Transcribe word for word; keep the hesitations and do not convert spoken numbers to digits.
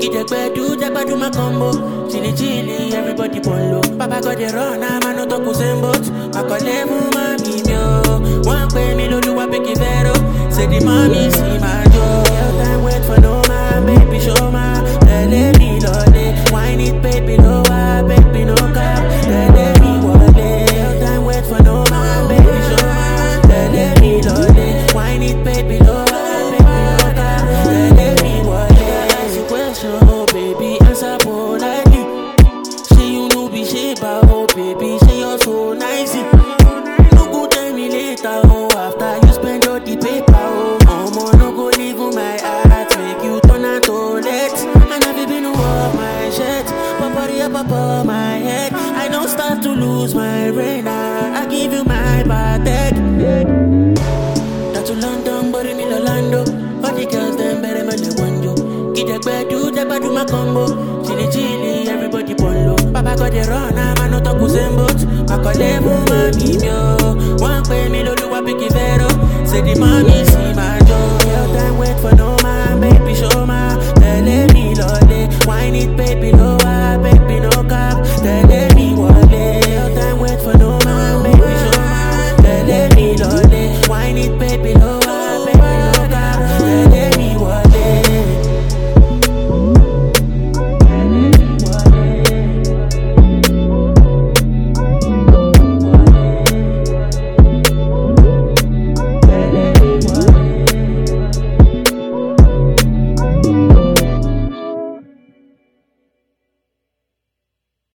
Get the bed, do the bed, do my combo. Chili chili, everybody polo. Papa got the run, I'm a no talk sembot. I call them mommy mio. One pay me no do a picky vero. Say the mommy see my joy. Your time wait for no man, baby show my. Let me lolly. Wine it, baby lower, baby no cap. Let me wallet. Your time wait for no man, baby show my. Let me lolly. Wine it, baby lower, baby no cap. Let me wallet. Ask you question, oh baby, answer politely. Say you know be shape, oh baby, say you're so nice. No go tell me later, oh after you spend all the paper, oh. Oh no go leave my heart, make you turn and toilet. And I've been off my shirt, papa up above my head. I don't start to lose my brain, I, I give you my bad head. That's to London, but in Orlando. All the girls them better me the one yo. Get the bed, do the bed, do my combo. Chili chili, everybody polo. Papa got the run, I'm a no talk sembot. I call them mommy mio. One pay me no do a picky vero. Say the mommy see my joy. Your time wait for no man.